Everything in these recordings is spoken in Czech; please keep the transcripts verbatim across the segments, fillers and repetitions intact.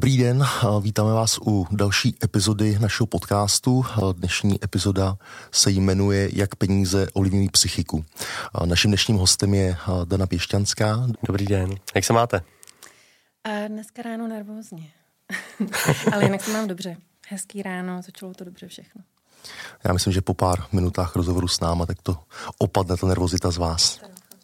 Dobrý den, vítáme vás u další epizody našeho podcastu. Dnešní epizoda se jmenuje Jak peníze ovlivňují psychiku. Naším dnešním hostem je Dana Pěšťanská. Dobrý den, jak se máte? A dneska ráno nervózně, ale jinak se mám dobře. Hezký ráno, začalo to dobře všechno. Já myslím, že po pár minutách rozhovoru s náma, tak to opadne ta nervozita z vás.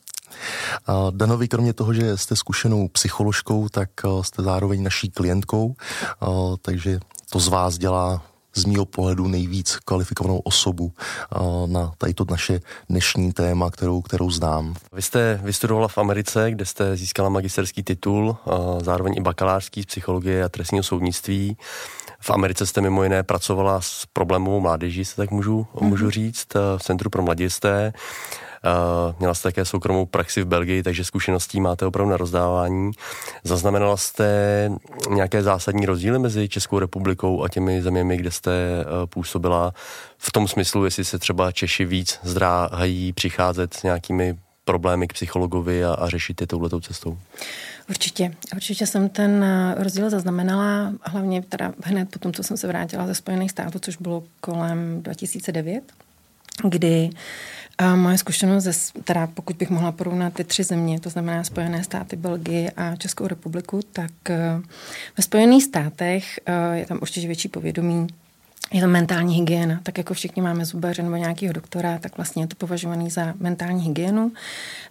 Danovi, kromě toho, že jste zkušenou psycholožkou, tak jste zároveň naší klientkou, takže to z vás dělá z mýho pohledu nejvíc kvalifikovanou osobu na tady to naše dnešní téma, kterou, kterou znám. Vy jste vystudovala v Americe, kde jste získala magisterský titul, zároveň i bakalářský z psychologie a trestního soudnictví. V Americe jste mimo jiné pracovala s problémovou mládeží, se tak můžu, mm-hmm. můžu říct, v Centru pro mladisté. Uh, měla jste také soukromou praxi v Belgii, takže zkušeností máte opravdu na rozdávání. Zaznamenala jste nějaké zásadní rozdíly mezi Českou republikou a těmi zeměmi, kde jste uh, působila v tom smyslu, jestli se třeba Češi víc zdráhají přicházet s nějakými problémy k psychologovi a, a řešit je touhletou cestou? Určitě. Určitě jsem ten rozdíl zaznamenala, hlavně teda hned po tom, co jsem se vrátila ze Spojených států, což bylo kolem dva tisíce devět, kdy a moje zkušenost, ze, teda pokud bych mohla porovnat ty tři země, to znamená Spojené státy, Belgii a Českou republiku, tak ve Spojených státech je tam určitě větší povědomí, je to mentální hygiena. Tak jako všichni máme zubaře nebo nějakého doktora, tak vlastně je to považovaný za mentální hygienu. Um,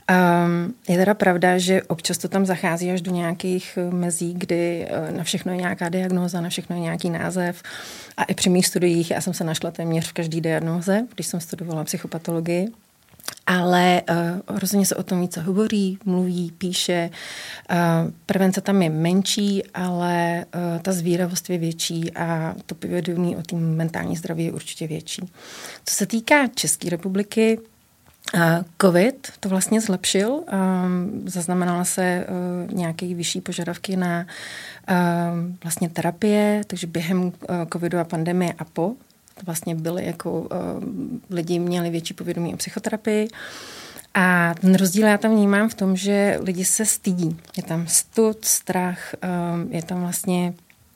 je teda pravda, že občas to tam zachází až do nějakých mezí, kdy na všechno je nějaká diagnóza, na všechno je nějaký název. A i při mých studiích já jsem se našla téměř v každé diagnóze, když jsem studovala psychopatologii. Ale uh, rozhodně se o tom více hovoří, mluví, píše. Uh, prevence tam je menší, ale uh, ta zvíravost je větší a to povědomí o tom mentální zdraví je určitě větší. Co se týká České republiky, uh, COVID to vlastně zlepšil. Um, zaznamenala se uh, nějaké vyšší požadavky na uh, vlastně terapie, takže během uh, covidu a pandemie a po vlastně byli jako uh, lidi měli větší povědomí o psychoterapii. A ten rozdíl já tam vnímám v tom, že lidi se stydí. Je tam stud, strach, um, je tam vlastně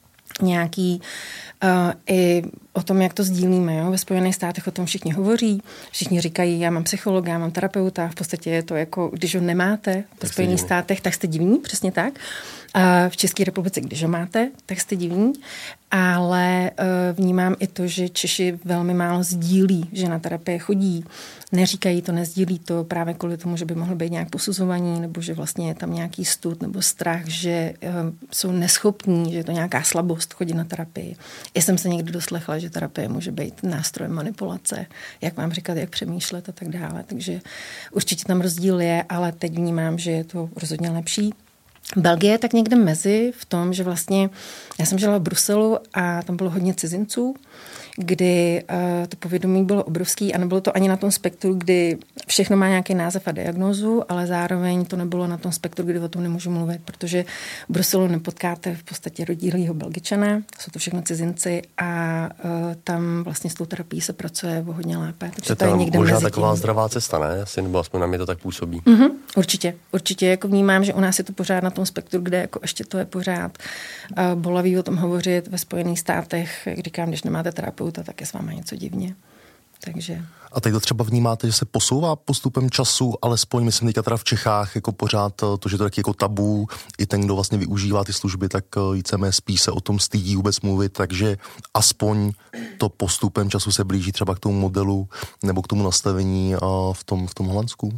nějaký uh, i o tom, jak to sdílíme. Jo? Ve Spojených státech o tom všichni hovoří, všichni říkají, já mám psychologa, já mám terapeuta, v podstatě je to jako, když ho nemáte ve Spojených státech, tak jste divní, přesně tak. Uh, v České republice, když ho máte, tak jste divní, ale uh, vnímám i to, že Češi velmi málo sdílí, že na terapie chodí, neříkají to, nezdílí to právě kvůli tomu, že by mohlo být nějak posuzovaní, nebo že vlastně je tam nějaký stud nebo strach, že uh, jsou neschopní, že je to nějaká slabost chodit na terapii. Já jsem se někdy doslechla, že terapie může být nástrojem manipulace, jak vám říkat, jak přemýšlet a tak dále. Takže určitě tam rozdíl je, ale teď vnímám, že je to rozhodně lepší. Belgie je tak někde mezi v tom, že vlastně já jsem žila v Bruselu a tam bylo hodně cizinců, kdy uh, to povědomí bylo obrovský a nebylo to ani na tom spektru, kdy všechno má nějaký název a diagnózu, ale zároveň to nebylo na tom spektru, kdy o tom nemůžu mluvit, protože v Bruselu nepotkáte v podstatě rodilýho Belgičana, jsou to všechno cizinci a uh, tam vlastně s tou terapií se pracuje o hodně lépe. Takže to je někde možná mezi taková tím. Zdravá cesta, ne? Asi, nebo aspoň na mě to tak působí. Mm-hmm, určitě, určitě. Jako vnímám, že u nás je to pořád na tom spektru, kde jako ještě to je pořád uh, bolavý o tom hovořit. Ve Spojených státech, jak říkám, když nemáte terapeuta, tak je s váma něco divně. Takže... A teď to třeba vnímáte, že se posouvá postupem času, alespoň myslím teďka teda v Čechách jako pořád to, že to je taky jako tabu, i ten, kdo vlastně využívá ty služby, tak víceméně spíš se o tom stydí vůbec mluvit, takže aspoň to postupem času se blíží třeba k tomu modelu nebo k tomu nastavení v tom, v tom Holandsku.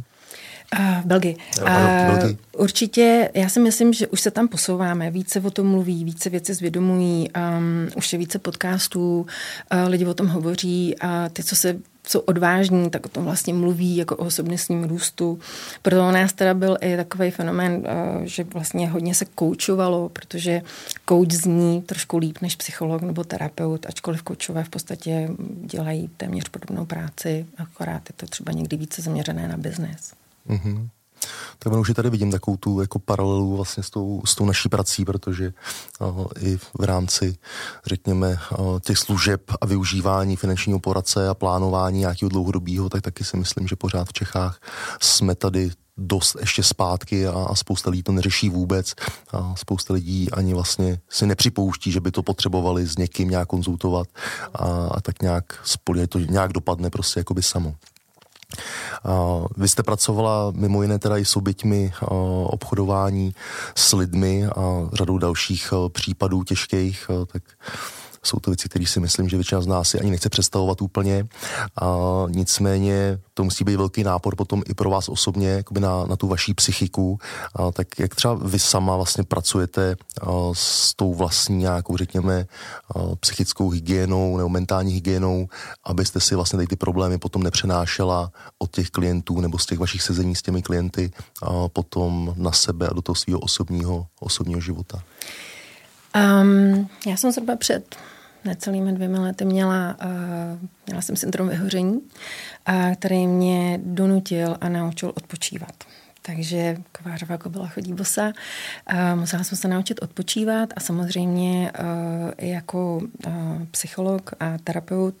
V Belgii. Uh, určitě, já si myslím, že už se tam posouváme, více o tom mluví, více věci zvědomují, um, už je více podcastů, uh, lidi o tom hovoří a ty, co se jsou odvážní, tak o tom vlastně mluví jako o osobnostním růstu. Proto u nás teda byl i takový fenomén, že vlastně hodně se koučovalo, protože kouč zní trošku líp než psycholog nebo terapeut, ačkoliv koučové v podstatě dělají téměř podobnou práci, akorát je to třeba někdy více zaměřené na biznes. Mm-hmm. Tak už tady vidím takovou tu jako paralelu vlastně s tou, s tou naší prací, protože uh, i v rámci, řekněme, uh, těch služeb a využívání finančního poradce a plánování nějakého dlouhodobého, tak taky si myslím, že pořád v Čechách jsme tady dost ještě zpátky a, a spousta lidí to neřeší vůbec a spousta lidí ani vlastně si nepřipouští, že by to potřebovali s někým nějak konzultovat a, a tak nějak spolí, to nějak dopadne prostě jakoby samo. Uh, vy jste pracovala mimo jiné teda i s oběťmi uh, obchodování s lidmi a řadou dalších uh, případů těžkých, uh, tak jsou to věci, které si myslím, že většina z nás si ani nechce představovat úplně. A nicméně to musí být velký nápor potom i pro vás osobně, jakoby na, na tu vaší psychiku. A tak jak třeba vy sama vlastně pracujete a, s tou vlastní nějakou, řekněme, a, psychickou hygienou nebo mentální hygienou, abyste si vlastně tady ty problémy potom nepřenášela od těch klientů nebo z těch vašich sezení s těmi klienty a potom na sebe a do toho svého osobního, osobního života? Um, já jsem zhruba před necelými dvěma lety měla, uh, měla jsem syndrom vyhoření, uh, který mě donutil a naučil odpočívat. Takže kovářová kobyla chodí bosa. Uh, musela jsem se naučit odpočívat a samozřejmě uh, jako uh, psycholog a terapeut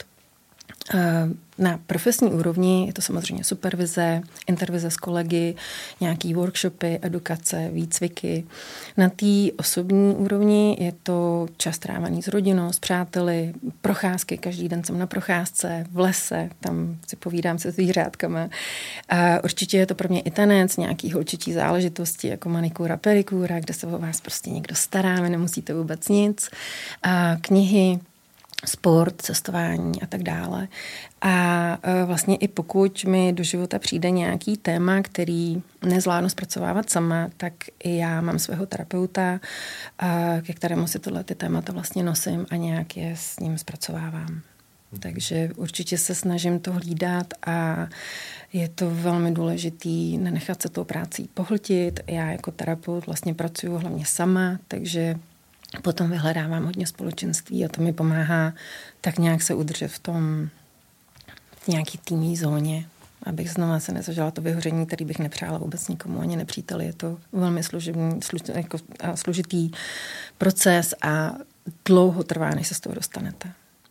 na profesní úrovni je to samozřejmě supervize, intervize s kolegy, nějaký workshopy, edukace, výcviky. Na té osobní úrovni je to čas trávený s rodinou, s přáteli, procházky, každý den jsem na procházce, v lese, tam si povídám se zvířátkama. A určitě je to pro mě i tanec, nějaký holčičí záležitosti, jako manikura, pedikura, kde se o vás prostě někdo stará, vy nemusíte vůbec nic. A knihy, sport, cestování a tak dále. A vlastně i pokud mi do života přijde nějaký téma, který nezvládnu zpracovávat sama, tak i já mám svého terapeuta, ke kterému si tohle ty témata vlastně nosím a nějak je s ním zpracovávám. Takže určitě se snažím to hlídat a je to velmi důležitý nenechat se tou prácí pohltit. Já jako terapeut vlastně pracuji hlavně sama, takže potom vyhledávám hodně společenství a to mi pomáhá tak nějak se udržet v tom nějaký týmní zóně, abych znova se nezažila to vyhoření, který bych nepřála vůbec nikomu, ani nepříteli. Je to velmi služební, služ, jako, služitý proces a dlouho trvá, než se z toho dostanete.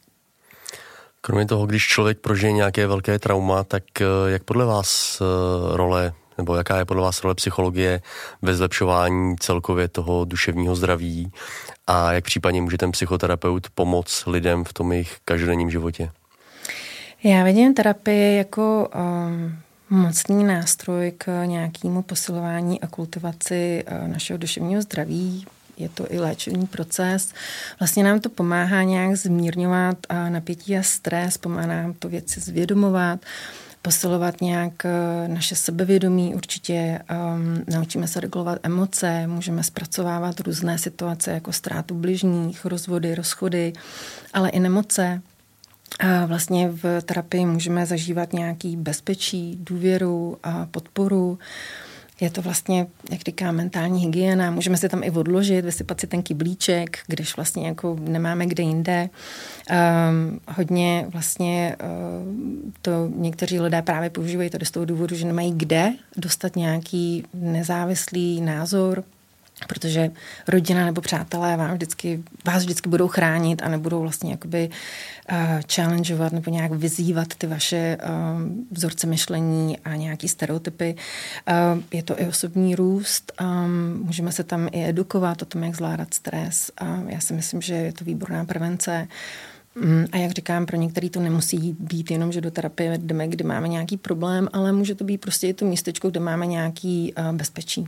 Kromě toho, když člověk prožije nějaké velké trauma, tak jak podle vás role nebo jaká je podle vás role psychologie ve zlepšování celkově toho duševního zdraví a jak případně může ten psychoterapeut pomoct lidem v tom jejich každodenním životě? Já vidím terapii jako um, mocný nástroj k nějakému posilování a kultivaci uh, našeho duševního zdraví. Je to i léčebný proces. Vlastně nám to pomáhá nějak zmírňovat uh, napětí a stres, pomáhá nám to věci zvědomovat, posilovat nějak naše sebevědomí, určitě um, naučíme se regulovat emoce, můžeme zpracovávat různé situace jako ztrátu bližních, rozvody, rozchody, ale i nemoce. A vlastně v terapii můžeme zažívat nějaký bezpečí, důvěru a podporu. Je to vlastně, jak říká, mentální hygiena. Můžeme si tam i odložit, vysypat si ten kyblíček, když vlastně jako nemáme kde jinde. Um, hodně vlastně um, to někteří lidé právě používají to z toho důvodu, že nemají kde dostat nějaký nezávislý názor, protože rodina nebo přátelé vám vždycky, vás vždycky budou chránit a nebudou vlastně jakoby uh, challengeovat nebo nějak vyzývat ty vaše um, vzorce myšlení a nějaký stereotypy. Uh, je to i osobní růst, um, můžeme se tam i edukovat o tom, jak zvládat stres. Uh, já si myslím, že je to výborná prevence. Um, a jak říkám, pro některý to nemusí být jenom, že do terapie jdeme, kdy máme nějaký problém, ale může to být prostě i to místečko, kde máme nějaký uh, bezpečí.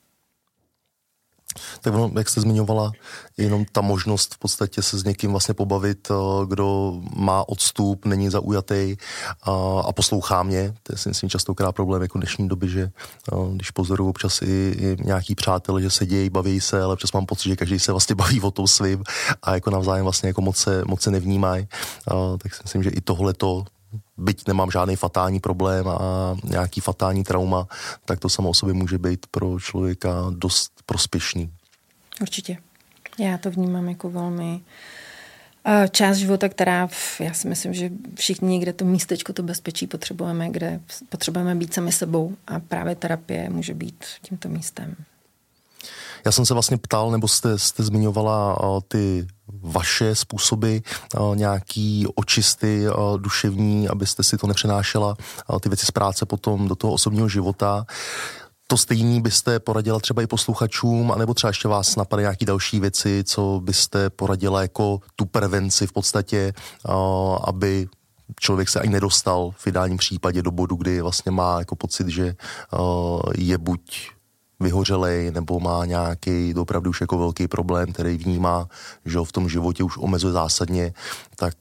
Tak ono, jak jste zmiňovala, jenom ta možnost v podstatě se s někým vlastně pobavit, kdo má odstup, není zaujatý a, a poslouchá mě. To je si myslím častokrát problém jako dnešní doby, že když pozoruju občas i, i nějaký přátelé, že sedějí, baví se, ale občas mám pocit, že každý se vlastně baví o tom svým a jako navzájem vlastně jako moc se, moc se nevnímají. Tak si myslím, že i tohleto, byť nemám žádný fatální problém a nějaký fatální trauma, tak to samo o sobě může být pro člověka dost prospěšný. Určitě. Já to vnímám jako velmi část života, která, já si myslím, že všichni někde to místečko, to bezpečí potřebujeme, kde potřebujeme být sami sebou a právě terapie může být tímto místem. Já jsem se vlastně ptal, nebo jste, jste zmiňovala ty vaše způsoby, nějaký očisty duševní, abyste si to nepřenášela, ty věci z práce potom do toho osobního života. To stejný byste poradila třeba i posluchačům, anebo třeba ještě vás napadají nějaké další věci, co byste poradila jako tu prevenci v podstatě, aby člověk se ani nedostal v ideálním případě do bodu, kdy vlastně má jako pocit, že je buď vyhořelej, nebo má nějaký opravdu už jako velký problém, který vnímá, že ho v tom životě už omezuje zásadně, tak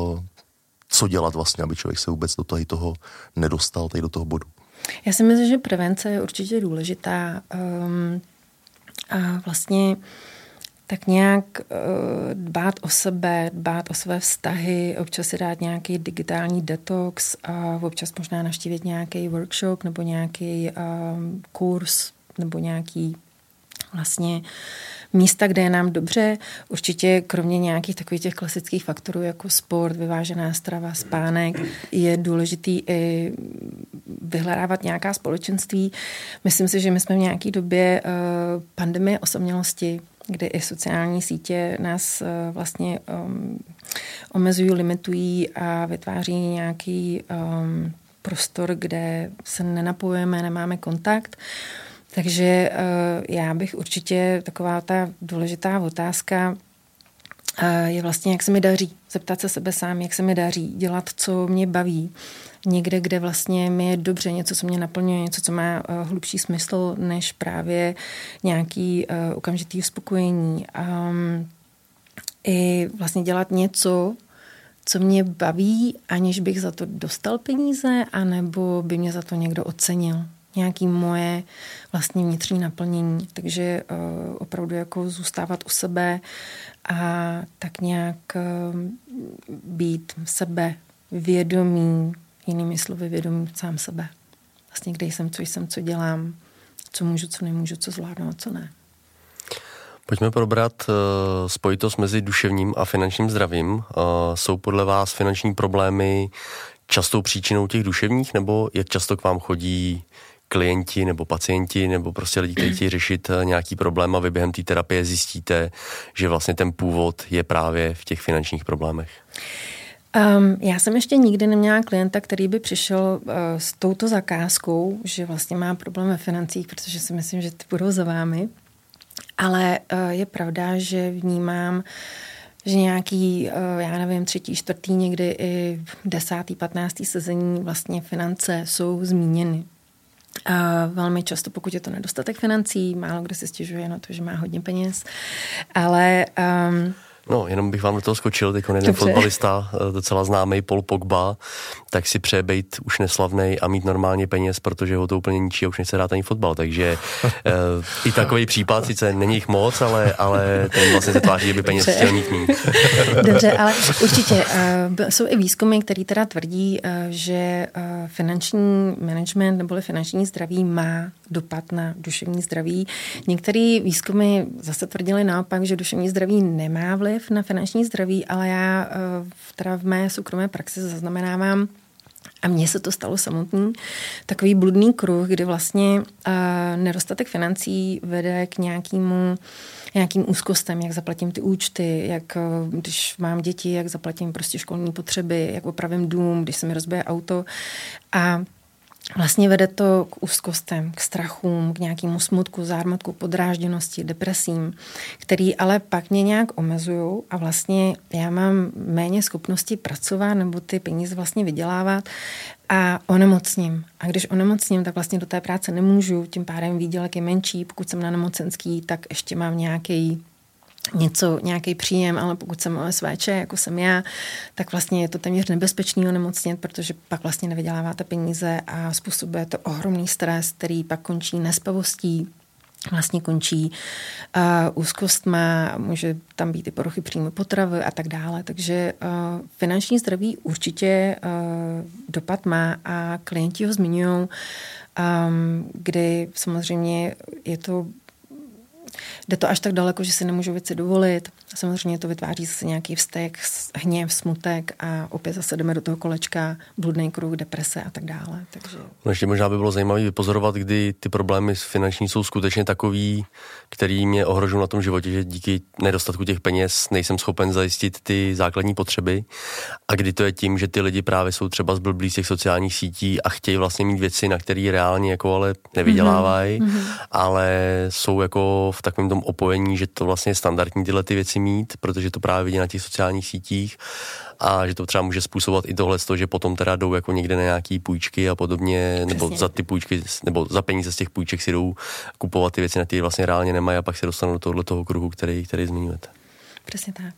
co dělat vlastně, aby člověk se vůbec do toho, toho nedostal, tady do toho bodu? Já si myslím, že prevence je určitě důležitá um, a vlastně tak nějak uh, dbát o sebe, dbát o své vztahy, občas si dát nějaký digitální detox a občas možná navštívit nějaký workshop nebo nějaký um, kurz nebo nějaký vlastně místa, kde je nám dobře. Určitě kromě nějakých takových těch klasických faktorů jako sport, vyvážená strava, spánek, je důležitý i vyhledávat nějaká společenství. Myslím si, že my jsme v nějaké době uh, pandemie osamělosti, kdy i sociální sítě nás uh, vlastně um, omezují, limitují a vytváří nějaký um, prostor, kde se nenapojujeme, nemáme kontakt. Takže uh, já bych určitě, taková ta důležitá otázka uh, je vlastně, jak se mi daří. Zeptat se sebe sám, jak se mi daří. Dělat, co mě baví. Někde, kde vlastně mi je dobře, něco, co mě naplňuje, něco, co má uh, hlubší smysl, než právě nějaký uh, okamžitý uspokojení. Um, I vlastně dělat něco, co mě baví, aniž bych za to dostal peníze, anebo by mě za to někdo ocenil. Nějaké moje vlastně vnitřní naplnění. Takže uh, opravdu jako zůstávat u sebe a tak nějak uh, být sebe vědomý, jinými slovy vědomý sám sebe. Vlastně kde jsem, co jsem, co dělám, co můžu, co nemůžu, co zvládnu a co ne. Pojďme probrat uh, spojitost mezi duševním a finančním zdravím. Uh, jsou podle vás finanční problémy častou příčinou těch duševních, nebo jak často k vám chodí klienti nebo pacienti nebo prostě lidi, kteří chtějí řešit nějaký problém a vy během té terapie zjistíte, že vlastně ten původ je právě v těch finančních problémech? Um, já jsem ještě nikdy neměla klienta, který by přišel uh, s touto zakázkou, že vlastně má problém ve financích, protože si myslím, že ty budou za vámi. Ale uh, je pravda, že vnímám, že nějaký, uh, já nevím, třetí, čtvrtý, někdy i desátý, patnáctý sezení vlastně finance jsou zmíněny. Uh, velmi často, pokud je to nedostatek financí, málo kdo si stěžuje na to, že má hodně peněz, ale... Um, No, jenom bych vám do toho skočil, teď jeden fotbalista, docela známý Paul Pogba, tak si přeje být už neslavnej a mít normálně peněz, protože ho to úplně ničí a už nechce hrát ani fotbal, takže uh, i takový případ, sice není jich moc, ale, ale ten vlastně se tváří, že by peněz chtěl mít mít. Dobře, ale určitě uh, jsou i výzkumy, které teda tvrdí, uh, že uh, finanční management neboli finanční zdraví má dopad na duševní zdraví. Některé výzkumy zase tvrdily naopak, že duševní zdraví nemá vliv na finanční zdraví, ale já teda v mé soukromé praxi zaznamenávám, a mně se to stalo samotný, takový bludný kruh, kdy vlastně uh, nedostatek financí vede k nějakému nějakým úzkostem, jak zaplatím ty účty, jak když mám děti, jak zaplatím prostě školní potřeby, jak opravím dům, když se mi rozbije auto. A vlastně vede to k úzkostem, k strachům, k nějakému smutku, zármutku, podrážděnosti, depresím, který ale pak mě nějak omezují a vlastně já mám méně schopnosti pracovat nebo ty peníze vlastně vydělávat a onemocním. A když onemocním, tak vlastně do té práce nemůžu, tím pádem výdělek je menší, pokud jsem na nemocenský, tak ještě mám nějaký něco, nějaký příjem, ale pokud jsem O S V Č, jako jsem já, tak vlastně je to téměř nebezpečný onemocnět, protože pak vlastně nevyděláváte peníze a způsobuje to ohromný stres, který pak končí nespavostí, vlastně končí uh, úzkostma, může tam být i poruchy příjmu potravy a tak dále. Takže uh, finanční zdraví určitě uh, dopad má a klienti ho zmiňují, um, kdy samozřejmě je to jde to až tak daleko, že si nemůžu věci dovolit. Samozřejmě to vytváří zase nějaký vztek, hněv, smutek a opět zase jdeme do toho kolečka, bludný kruh, deprese a tak dále. Takže... No ještě možná by bylo zajímavé vypozorovat, kdy ty problémy finanční jsou skutečně takový, který mě ohrožují na tom životě, že díky nedostatku těch peněz nejsem schopen zajistit ty základní potřeby, a kdy to je tím, že ty lidi právě jsou třeba zblblí z těch sociálních sítí a chtějí vlastně mít věci, na které reálně jako ale nevydělávají, mm-hmm. ale jsou jako v takovém tom opojení, že to vlastně je standardní tyhle ty věci mít, protože to právě vidí na těch sociálních sítích, a že to třeba může způsobovat i tohle, že potom teda jdou jako někde na nějaký půjčky a podobně, přesně. Nebo za ty půjčky, nebo za peníze z těch půjček si jdou kupovat ty věci, na které vlastně reálně nemají, a pak se dostanou do tohohle toho kruhu, který, který zmiňujete. Přesně tak.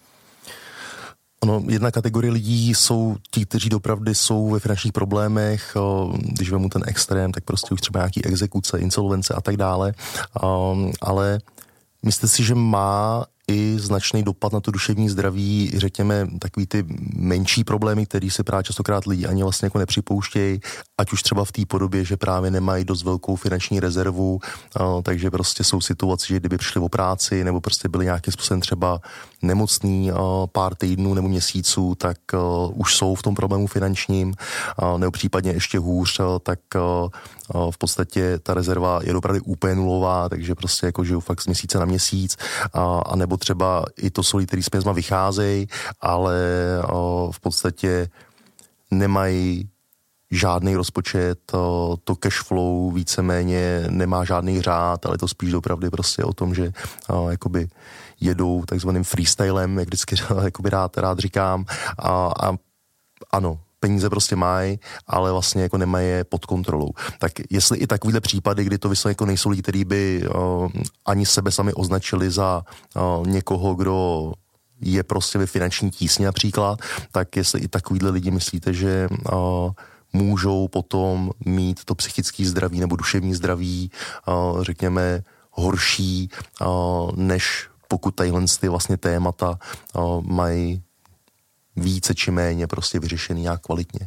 Ono, jedna kategorie lidí jsou ti, kteří dopravdy jsou ve finančních problémech, když vemu ten extrém, tak prostě už třeba nějaký exekuce, insolvence a tak dále, ale myslíte si, že má i značný dopad na to duševní zdraví, řekněme, takový ty menší problémy, který si právě častokrát lidi ani vlastně jako nepřipouštějí, ať už třeba v té podobě, že právě nemají dost velkou finanční rezervu, takže prostě jsou situace, že kdyby přišli o práci nebo prostě byli nějakým způsobem třeba nemocný pár týdnů nebo měsíců, tak už jsou v tom problému finančním, nebo případně ještě hůř, tak v podstatě ta rezerva je opravdu úplně nulová, takže prostě jako žiju fakt z měsíce na měsíc, a nebo třeba i to jsou lidi, který s penězma vycházejí, ale v podstatě nemají žádný rozpočet, to cash flow víceméně nemá žádný řád, ale to spíš opravdu prostě o tom, že jakoby jedou takzvaným freestylem, jak vždycky jakoby rád, rád říkám, a, a ano, peníze prostě mají, ale vlastně jako nemají je pod kontrolou. Tak jestli i takovýhle případy, kdy to vysloveně jako nejsou lidi, kteří by uh, ani sebe sami označili za uh, někoho, kdo je prostě ve finanční tísni například, tak jestli i takovýhle lidi myslíte, že uh, můžou potom mít to psychické zdraví nebo duševní zdraví, uh, řekněme, horší, uh, než pokud tadyhle ty vlastně témata uh, mají více či méně prostě vyřešený nějak kvalitně.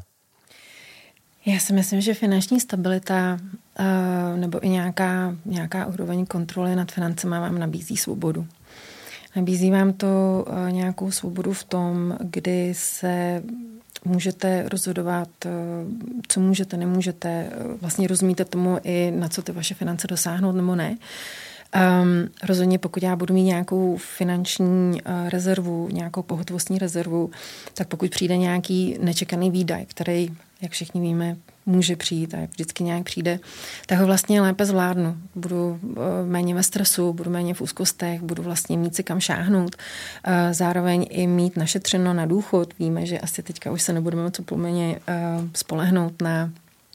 Já si myslím, že finanční stabilita uh, nebo i nějaká, nějaká úroveň kontroly nad financemi vám nabízí svobodu. Nabízí vám to uh, nějakou svobodu v tom, kdy se můžete rozhodovat, uh, co můžete, nemůžete, uh, vlastně rozumíte tomu i na co ty vaše finance dosáhnout nebo ne. Um, rozhodně pokud já budu mít nějakou finanční uh, rezervu, nějakou pohotovostní rezervu, tak pokud přijde nějaký nečekaný výdaj, který, jak všichni víme, může přijít a vždycky nějak přijde, tak ho vlastně lépe zvládnu. Budu uh, méně ve stresu, budu méně v úzkostech, budu vlastně mít si kam šáhnout. Uh, zároveň i mít našetřeno na důchod. Víme, že asi teďka už se nebudeme moc úplně uh, spolehnout na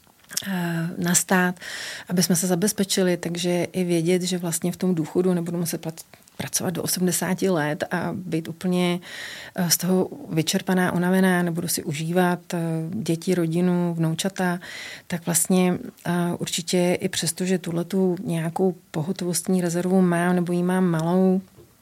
na stát, aby jsme se zabezpečili, takže i vědět, že vlastně v tom důchodu nebudu muset pracovat do osmdesáti let a být úplně z toho vyčerpaná, unavená, nebudu si užívat děti, rodinu, vnoučata, tak vlastně určitě i přesto, že tuhletu nějakou pohotovostní rezervu mám nebo ji mám malou,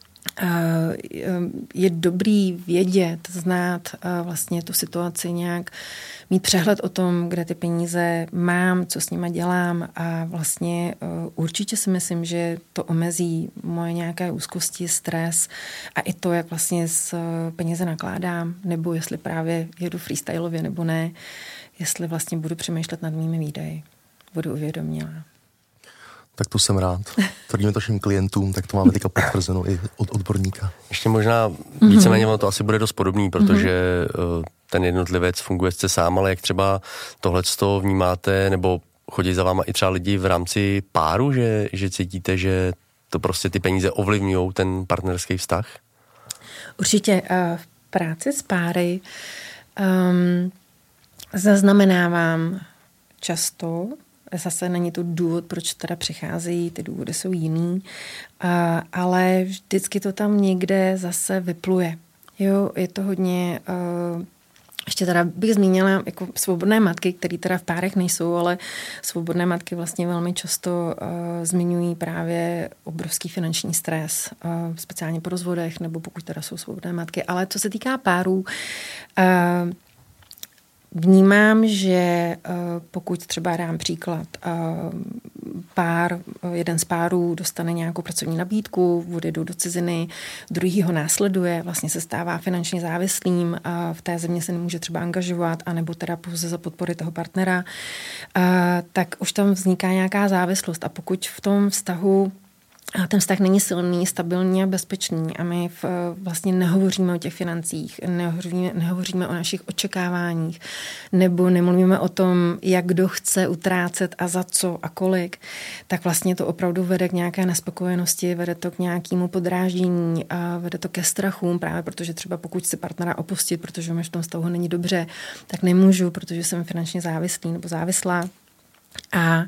je dobrý vědět, znát vlastně tu situaci nějak, mít přehled o tom, kde ty peníze mám, co s nima dělám a vlastně určitě si myslím, že to omezí moje nějaké úzkosti, stres a i to, jak vlastně s peníze nakládám, nebo jestli právě jedu freestylově nebo ne, jestli vlastně budu přemýšlet nad mými výdaji, budu uvědomělá. Tak to jsem rád. Tvrdíme to všem klientům, tak to máme teďka potvrzeno i od odborníka. Ještě možná víceméně ono to asi bude dost podobný, protože mm-hmm. ten jednotlivec funguje jste sám, ale jak třeba tohleto vnímáte, nebo chodí za váma i třeba lidi v rámci páru, že, že cítíte, že to prostě ty peníze ovlivňují ten partnerský vztah? Určitě v práci s páry um, zaznamenávám často. Zase není to důvod, proč teda přicházejí, ty důvody jsou jiný, a, ale vždycky to tam někde zase vypluje. Jo, je to hodně, uh, ještě teda bych zmínila jako svobodné matky, které teda v párech nejsou, ale svobodné matky vlastně velmi často uh, zmiňují právě obrovský finanční stres, uh, speciálně po rozvodech, nebo pokud teda jsou svobodné matky. Ale co se týká párů, uh, vnímám, že pokud třeba dám příklad, pár, jeden z párů dostane nějakou pracovní nabídku, odjedou do ciziny, druhý ho následuje, vlastně se stává finančně závislým a v té země se nemůže třeba angažovat, anebo teda pouze za podpory toho partnera, a tak už tam vzniká nějaká závislost. A pokud v tom vztahu a ten vztah není silný, stabilní a bezpečný a my v, vlastně nehovoříme o těch financích, nehovoříme, nehovoříme o našich očekáváních nebo nemluvíme o tom, jak kdo chce utrácet a za co a kolik, tak vlastně to opravdu vede k nějaké nespokojenosti, vede to k nějakému podráždění a vede to ke strachům, právě protože třeba pokud si partnera opustit, protože mi v tom vztahu není dobře, tak nemůžu, protože jsem finančně závislý nebo závislá. A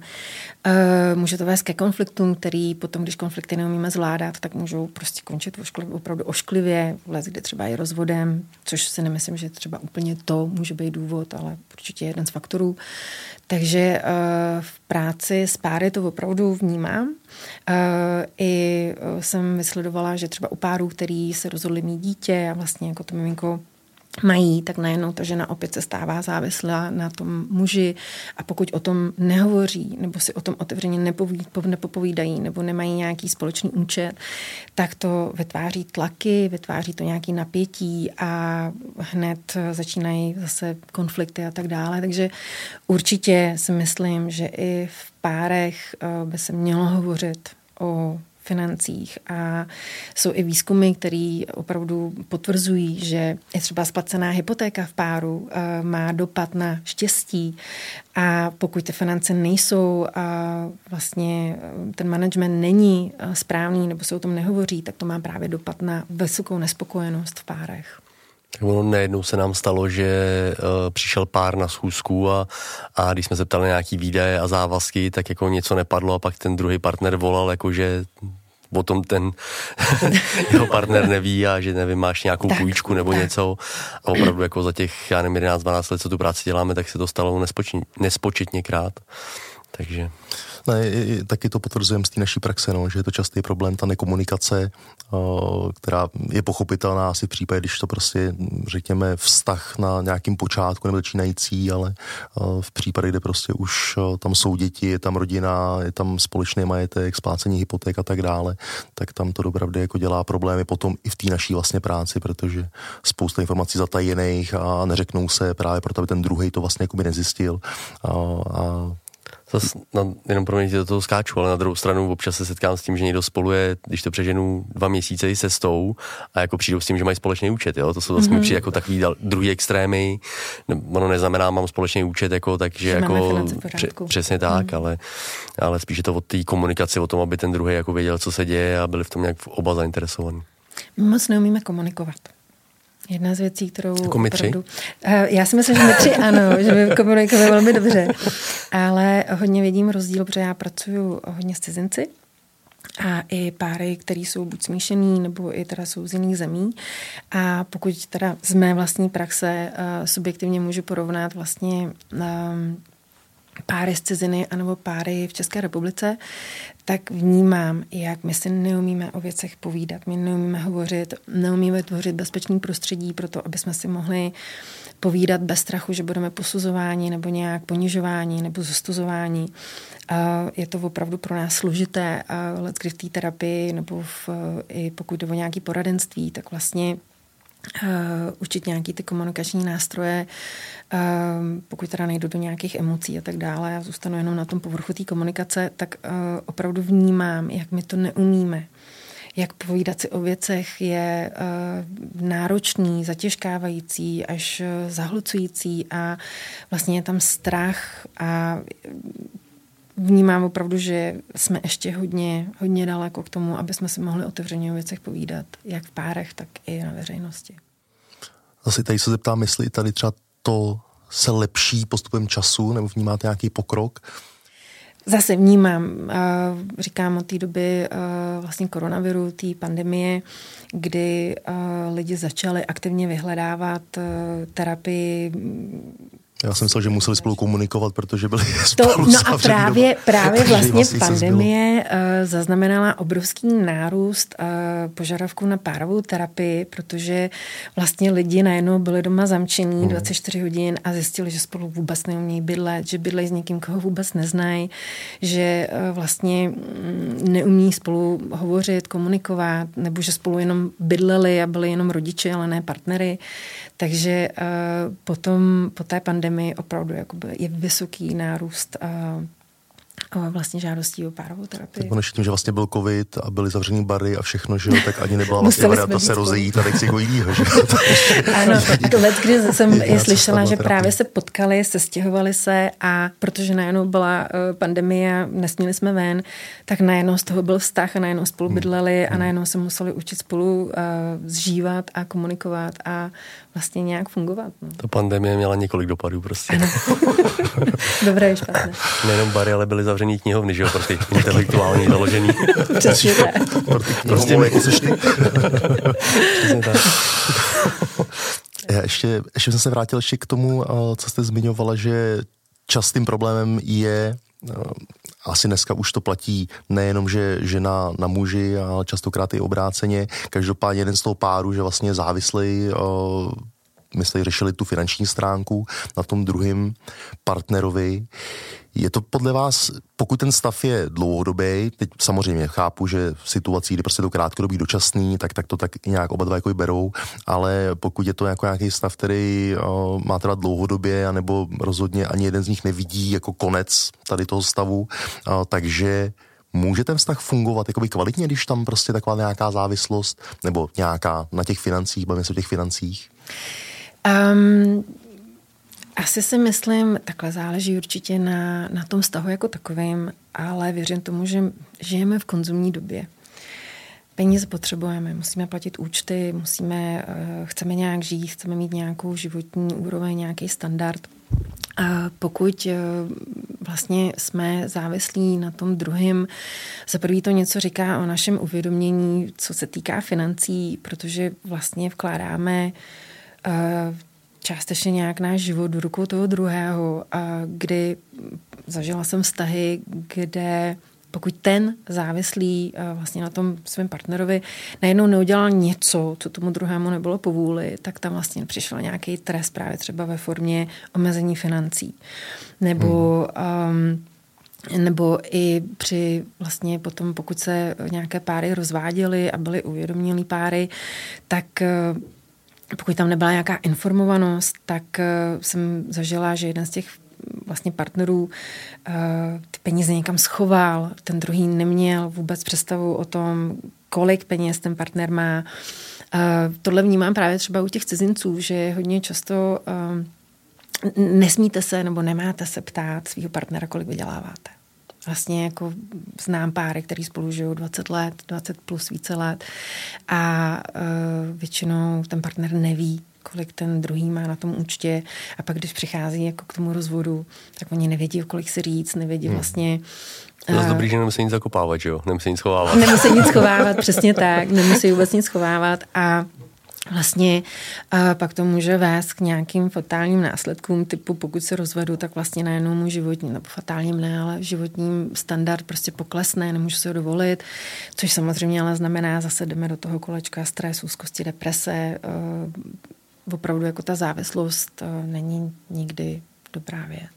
e, může to vést ke konfliktům, který potom, když konflikty neumíme zvládat, tak můžou prostě končit ošklivě, opravdu ošklivě, vlez, kde třeba i rozvodem, což si nemyslím, že třeba úplně to může být důvod, ale určitě jeden z faktorů. Takže e, v práci s páry to opravdu vnímám. E, I jsem vysledovala, že třeba u párů, který se rozhodli mít dítě a vlastně jako to miminko mají, tak najednou ta žena opět se stává závislá na tom muži a pokud o tom nehovoří nebo si o tom otevřeně nepoví, nepopovídají nebo nemají nějaký společný účet, tak to vytváří tlaky, vytváří to nějaký napětí a hned začínají zase konflikty a tak dále. Takže určitě si myslím, že i v párech by se mělo hovořit o financích a jsou i výzkumy, které opravdu potvrzují, že je třeba splacená hypotéka v páru uh, má dopad na štěstí a pokud ty finance nejsou a vlastně ten management není uh, správný nebo se o tom nehovoří, tak to má právě dopad na vysokou nespokojenost v párech. Tak ono nejednou se nám stalo, že uh, přišel pár na schůzku a, a když jsme se ptali na nějaký výdaje a závazky, tak jako něco nepadlo a pak ten druhý partner volal, jakože o tom ten jeho partner neví a že nevím, máš nějakou tak, půjčku nebo tak. něco a opravdu jako za těch, já nevím, jedenáct dvanáct let, co tu práci děláme, tak se to stalo nespočetně, nespočetněkrát. Takže... Ne, taky to potvrzujeme z té naší praxe, no, že je to častý problém, ta nekomunikace, která je pochopitelná asi v případě, když to prostě, řekněme, vztah na nějakým počátku nebo začínající, ale v případě, kde prostě už tam jsou děti, je tam rodina, je tam společný majetek, splácení hypoték a tak dále, tak tam to opravdu jako dělá problémy potom i v té naší vlastně práci, protože spousta informací zatajených a neřeknou se právě proto, aby ten druhej to vlastně jakoby nezjistil a, a Zas, no, jenom pro mě do toho skáču, ale na druhou stranu občas se setkám s tím, že někdo spoluje, když to přeženu dva měsíce i cestou a jako přijdou s tím, že mají společný účet, jo, to jsou zase mm-hmm. přijde jako takový dal, druhý extrémy, ono neznamená, mám společný účet, jako, takže jako pře, přesně tak, mm. ale, ale spíš je to od té komunikace, o tom, aby ten druhý jako věděl, co se děje a byli v tom nějak oba zainteresovaní. My moc neumíme komunikovat. Jedna z věcí, kterou jako my tři? Opravdu, já si myslím, že my tři ano, že my komunikujeme velmi dobře, ale hodně vidím rozdíl, protože já pracuju hodně s cizinci a i páry, který jsou buď smíšený, nebo i teda jsou z jiných zemí. A pokud teda z mé vlastní praxe uh, subjektivně můžu porovnat vlastně um, páry z ciziny anebo páry v České republice, tak vnímám, jak my si neumíme o věcech povídat, my neumíme hovořit, neumíme tvořit bezpečný prostředí pro to, aby jsme si mohli povídat bez strachu, že budeme posuzováni nebo nějak ponižováni nebo zostuzování. Je to opravdu pro nás složité, leckdy v té terapii nebo v, i pokud jde o nějaké poradenství, tak vlastně Uh, učit nějaký ty komunikační nástroje, uh, pokud teda nejdu do nějakých emocí a tak dále a zůstanu jenom na tom povrchu té komunikace, tak uh, opravdu vnímám, jak my to neumíme. Jak povídat si o věcech je uh, náročný, zatěžkávající, až uh, zahlcující a vlastně je tam strach a vnímám opravdu, že jsme ještě hodně, hodně daleko k tomu, aby jsme si mohli otevřeně o věcech povídat, jak v párech, tak i na veřejnosti. Zase tady se zeptám, jestli tady třeba to se lepší postupem času, nebo vnímáte nějaký pokrok? Zase vnímám, říkám od té doby vlastně koronaviru, té pandemie, kdy lidi začali aktivně vyhledávat terapii Já jsem myslel, že museli spolu komunikovat, protože byli to, spolu No a právě, právě vlastně, vlastně pandemie uh, zaznamenala obrovský nárůst uh, požadavků na párovou terapii, protože vlastně lidi najednou byli doma zamčení hmm. dvacet čtyři hodin a zjistili, že spolu vůbec neumějí bydlet, že bydlejí s někým, koho vůbec neznají, že uh, vlastně neumí spolu hovořit, komunikovat, nebo že spolu jenom bydleli a byli jenom rodiči, ale ne partnery. Takže uh, potom po té pandemii opravdu jakoby je vysoký nárůst uh, vlastně žádostí o párovou terapii. Tak konečně tím, že vlastně byl covid a byly zavřený bary a všechno, že jo, tak ani nebyla vlastně varianta se rozejít a tak si jako jinýho, že jo. Ano, let, kdy jsem je slyšela, že právě se potkali, sestěhovali se a protože najednou byla uh, pandemie a nesměli jsme ven, tak najednou z toho byl vztah a najednou spolu bydleli hmm. a najednou se museli učit spolu uh, zžívat a komunikovat a vlastně nějak fungovat. No. Ta pandemie měla několik dopadů prostě. Ano. Dobré i špatné. Nejenom bary, ale byly zavřený knihovny, že jo, pro ty intelektuální založený. Přesně tak. Prostě jako seš ty. Přesně tak. Já ještě, ještě jsem se vrátil ještě k tomu, co jste zmiňovala, že častým problémem je, asi dneska už to platí nejenom, že žena na muži, ale častokrát i obráceně. Každopádně jeden z toho páru, že vlastně závislý, my jsme řešili tu finanční stránku na tom druhém partnerovi. Je to podle vás, pokud ten stav je dlouhodobý, teď samozřejmě chápu, že v situacích, kdy prostě to krátkodobý dočasný, tak, tak to tak nějak oba dva jako berou, ale pokud je to jako nějaký stav, který uh, má teda dlouhodobě, anebo rozhodně ani jeden z nich nevidí jako konec tady toho stavu, uh, takže může ten vztah fungovat jakoby kvalitně, když tam prostě taková nějaká závislost, nebo nějaká na těch financích, bavíme se o těch financích? Um... Asi si myslím, takhle záleží určitě na, na tom vztahu jako takovým, ale věřím tomu, že žijeme v konzumní době. Peníze potřebujeme, musíme platit účty, musíme, chceme nějak žít, chceme mít nějakou životní úroveň, nějaký standard. A pokud vlastně jsme závislí na tom druhém, za prvý to něco říká o našem uvědomění, co se týká financí, protože vlastně vkládáme částečně nějak náš život do rukou toho druhého, a kdy zažila jsem vztahy, kde pokud ten závislý vlastně na tom svém partnerovi najednou neudělal něco, co tomu druhému nebylo po vůli, tak tam vlastně přišel nějaký trest právě třeba ve formě omezení financí. Nebo hmm. um, nebo i při vlastně potom, pokud se nějaké páry rozváděly a byly uvědomělý páry, tak pokud tam nebyla nějaká informovanost, tak uh, jsem zažila, že jeden z těch vlastně partnerů uh, ty peníze někam schoval, ten druhý neměl vůbec představu o tom, kolik peněz ten partner má. Uh, tohle vnímám právě třeba u těch cizinců, že hodně často uh, nesmíte se nebo nemáte se ptát svého partnera, kolik vyděláváte. Vlastně jako znám páry, který spolu žijou dvacet let, dvacet plus více let a uh, většinou ten partner neví, kolik ten druhý má na tom účtě a pak, když přichází jako k tomu rozvodu, tak oni nevědí, kolik si říct, nevědí vlastně. To je uh, dobrý, že nemusí nic zakopávat, že jo? Nemusí nic schovávat. Nemusí nic schovávat, přesně tak. Nemusí vůbec nic schovávat a vlastně uh, pak to může vést k nějakým fatálním následkům, typu pokud se rozvedu, tak vlastně najednou můj životní, nebo fatálním ne, ale životní standard prostě poklesne, nemůžu se ho dovolit, což samozřejmě ale znamená, zase jdeme do toho kolečka stres, úzkosti, deprese. Uh, opravdu jako ta závislost uh, není nikdy dobrá věc.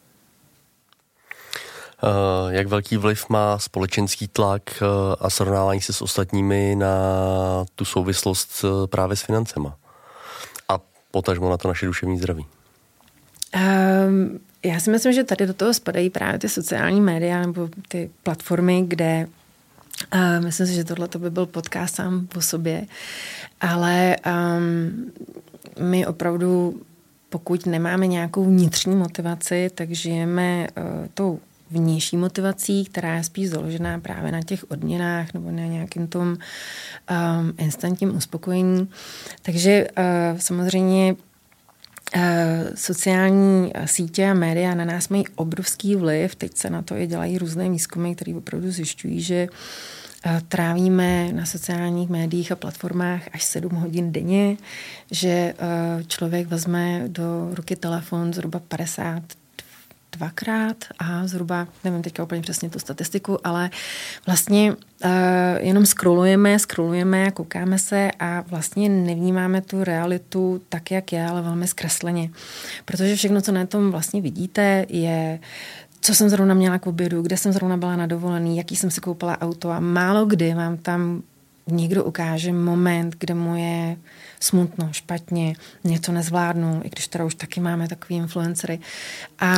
Uh, jak velký vliv má společenský tlak uh, a srovnávání se s ostatními na tu souvislost uh, právě s financema? A potažmo na to naše duševní zdraví? Um, já si myslím, že tady do toho spadají právě ty sociální média nebo ty platformy, kde uh, myslím si, že tohle by byl podcast sám o sobě, ale um, my opravdu, pokud nemáme nějakou vnitřní motivaci, tak žijeme uh, tou vnější motivací, která je spíš založená právě na těch odměnách nebo na nějakým tom um, instantním uspokojení. Takže uh, samozřejmě uh, sociální sítě a média na nás mají obrovský vliv. Teď se na to i dělají různé výzkumy, které opravdu zjišťují, že trávíme na sociálních médiích a platformách až sedm hodin denně, že člověk vezme do ruky telefon zhruba padesát dvakrát a zhruba, nevím teďka úplně přesně tu statistiku, ale vlastně uh, jenom scrollujeme, scrollujeme, koukáme se a vlastně nevnímáme tu realitu tak, jak je, ale velmi zkresleně. Protože všechno, co na tom vlastně vidíte, je co jsem zrovna měla k obědu, kde jsem zrovna byla na dovolený, jaký jsem si koupila auto a málo kdy vám tam někdo ukáže moment, kde mu je smutno, špatně, něco nezvládnu, i když teda už taky máme takový influencery. A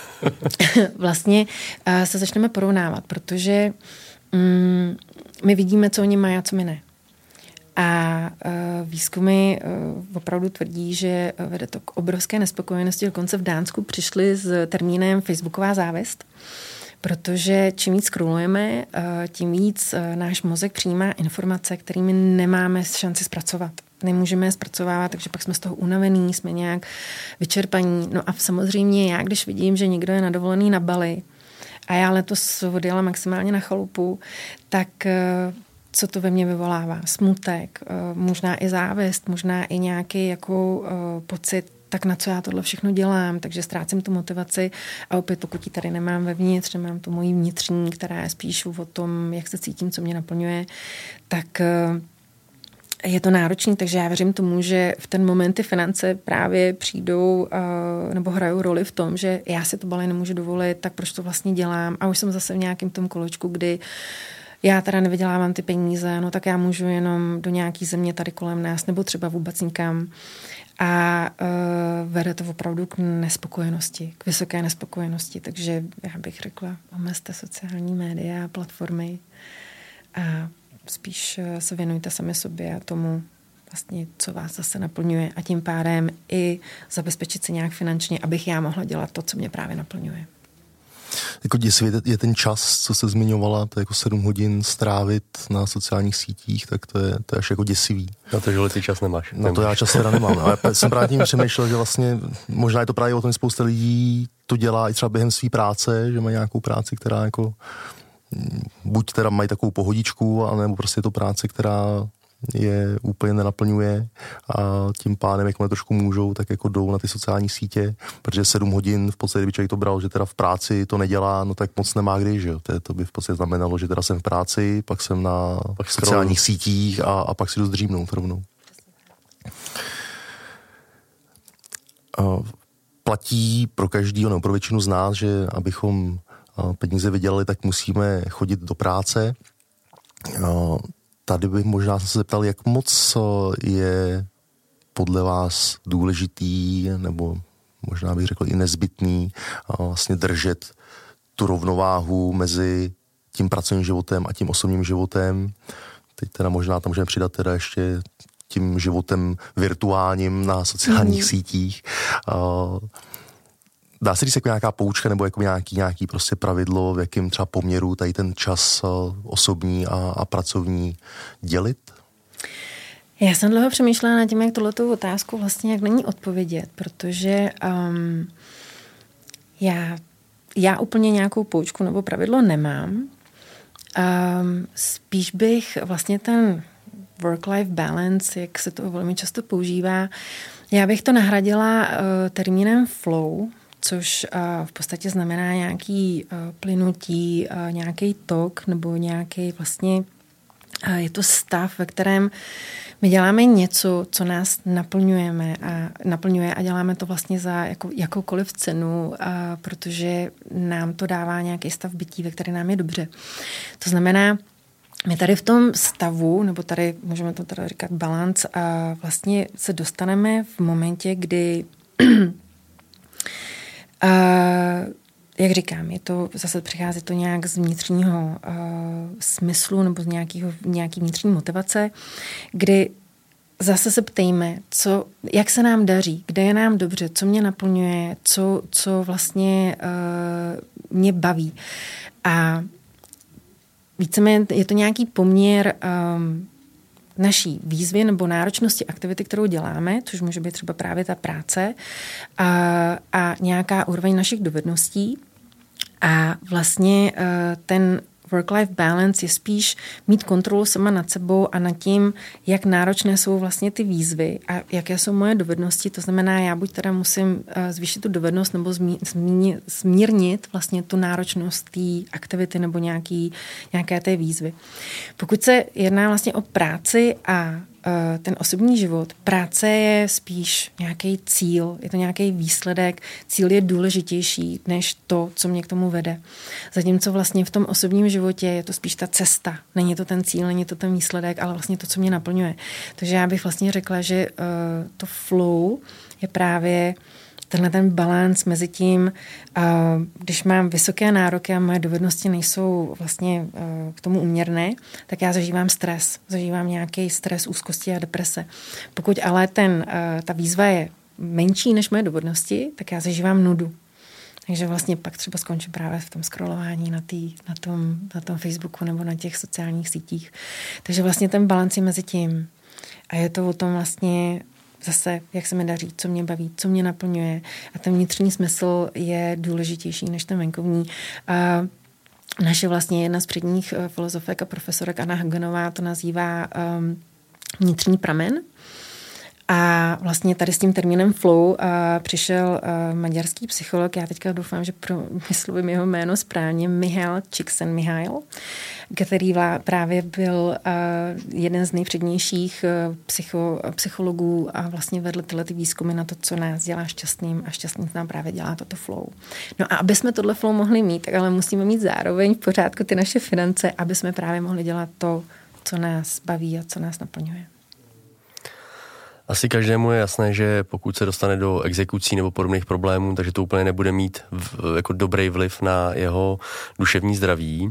vlastně se začneme porovnávat, protože mm, my vidíme, co oni mají a co my ne. A uh, výzkumy uh, opravdu tvrdí, že vede to k obrovské nespokojenosti. Dokonce v Dánsku přišli s termínem Facebooková závist, protože čím víc scrollujeme, uh, tím víc uh, náš mozek přijímá informace, kterými nemáme šanci zpracovat. Nemůžeme je zpracovávat, takže pak jsme z toho unavení, jsme nějak vyčerpaní. No a samozřejmě já, když vidím, že někdo je na dovolený na Bali a já letos odjela maximálně na chalupu, tak uh, co to ve mně vyvolává? Smutek, možná i závist, možná i nějaký jako uh, pocit, tak na co já tohle všechno dělám, takže ztrácím tu motivaci a opět pokud ji tady nemám vevnitř, nemám tu moji vnitřní, která je spíš o tom, jak se cítím, co mě naplňuje, tak uh, je to náročný, takže já věřím tomu, že v ten moment ty finance právě přijdou uh, nebo hrajou roli v tom, že já si to Bali nemůžu dovolit, tak proč to vlastně dělám a už jsem zase v nějakém tom kolečku, kdy já teda nevydělávám ty peníze, no tak já můžu jenom do nějaký země tady kolem nás, nebo třeba vůbec nikam. A uh, vede to opravdu k nespokojenosti, k vysoké nespokojenosti. Takže já bych řekla, omezte sociální média a platformy a spíš se věnujte sami sobě a tomu, vlastně, co vás zase naplňuje a tím pádem i zabezpečit se nějak finančně, abych já mohla dělat to, co mě právě naplňuje. Jako děsivě je ten čas, co se zmiňovala, to je jako sedm hodin strávit na sociálních sítích, tak to je, to je až jako děsivý. Na to, že ty čas nemáš. Na to já čas teda nemám. No. Já jsem právě tím přemýšlel, že vlastně možná je to právě o tom, že spousta lidí to dělá i třeba během své práce, že mají nějakou práci, která jako buď teda mají takovou pohodičku, anebo prostě je to práce, která je úplně nenaplňuje a tím pádem, jakmile trošku můžou, tak jako jdou na ty sociální sítě, protože sedm hodin v podstatě, kdyby člověk to bral, že teda v práci to nedělá, no tak moc nemá kdy, že jo. To, to by v podstatě znamenalo, že teda jsem v práci, pak jsem na pak sociálních sítích a, a pak si jdu zdřímnout rovnou. Platí pro každýho, no pro většinu z nás, že abychom peníze vydělali, tak musíme chodit do práce. Tady bych možná se zeptal, jak moc je podle vás důležitý, nebo možná bych řekl i nezbytný, vlastně držet tu rovnováhu mezi tím pracovním životem a tím osobním životem. Teď teda možná tam můžeme přidat teda ještě tím životem virtuálním na sociálních mm. sítích. Dá se říct jako nějaká poučka nebo jako nějaký, nějaký prostě pravidlo, v jakém třeba poměru tady ten čas osobní a, a pracovní dělit? Já jsem dlouho přemýšlela nad tím, jak tohletou otázku vlastně jak není odpovědět, protože um, já, já úplně nějakou poučku nebo pravidlo nemám. Um, spíš bych vlastně ten work-life balance, jak se to velmi často používá, já bych to nahradila uh, termínem flow, což uh, v podstatě znamená nějaký uh, plynutí, uh, nějaký tok nebo nějaký vlastně uh, je to stav, ve kterém my děláme něco, co nás naplňujeme a naplňuje a děláme to vlastně za jako, jakoukoliv cenu, uh, protože nám to dává nějaký stav bytí, ve který nám je dobře. To znamená, my tady v tom stavu, nebo tady můžeme to teda říkat balans, a vlastně se dostaneme v momentě, kdy Uh, jak říkám, je to, zase přichází to nějak z vnitřního uh, smyslu nebo z nějakého, nějaký vnitřní motivace, kdy zase se ptejme, co, jak se nám daří, kde je nám dobře, co mě naplňuje, co, co vlastně uh, mě baví. A víceméně je to nějaký poměr um, naší výzvy nebo náročnosti aktivity, kterou děláme, což může být třeba právě ta práce a, a nějaká úroveň našich dovedností. A vlastně ten work-life balance je spíš mít kontrolu sama nad sebou a nad tím, jak náročné jsou vlastně ty výzvy a jaké jsou moje dovednosti. To znamená, já buď teda musím zvýšit tu dovednost nebo zmí, zmírnit vlastně tu náročnost té aktivity nebo nějaký, nějaké té výzvy. Pokud se jedná vlastně o práci a ten osobní život, práce je spíš nějaký cíl, je to nějaký výsledek, cíl je důležitější než to, co mě k tomu vede. Zatímco vlastně v tom osobním životě je to spíš ta cesta, není to ten cíl, není to ten výsledek, ale vlastně to, co mě naplňuje. Takže já bych vlastně řekla, že uh, to flow je právě tenhle ten balans mezi tím, když mám vysoké nároky a moje dovednosti nejsou vlastně k tomu úměrné, tak já zažívám stres. Zažívám nějaký stres, úzkosti a deprese. Pokud ale ten, ta výzva je menší než moje dovednosti, tak já zažívám nudu. Takže vlastně pak třeba skončím právě v tom scrollování na, tý, na, tom, na tom Facebooku nebo na těch sociálních sítích. Takže vlastně ten balans je mezi tím. A je to o tom vlastně zase, jak se mi daří, co mě baví, co mě naplňuje. A ten vnitřní smysl je důležitější než ten venkovní. A naše vlastně jedna z předních filozofek a profesorek Anna Hagenová to nazývá um, vnitřní pramen. A vlastně tady s tím termínem flow uh, přišel uh, maďarský psycholog, já teďka doufám, že vyslovím jeho jméno správně, Michal Csikszentmihalyi, který vlá, právě byl uh, jeden z nejpřednějších uh, psycho, psychologů a vlastně vedl tyhle ty výzkumy na to, co nás dělá šťastným a šťastným nám právě dělá toto flow. No a aby jsme tohle flow mohli mít, tak ale musíme mít zároveň v pořádku ty naše finance, aby jsme právě mohli dělat to, co nás baví a co nás naplňuje. Asi každému je jasné, že pokud se dostane do exekucí nebo podobných problémů, takže to úplně nebude mít v, jako dobrý vliv na jeho duševní zdraví,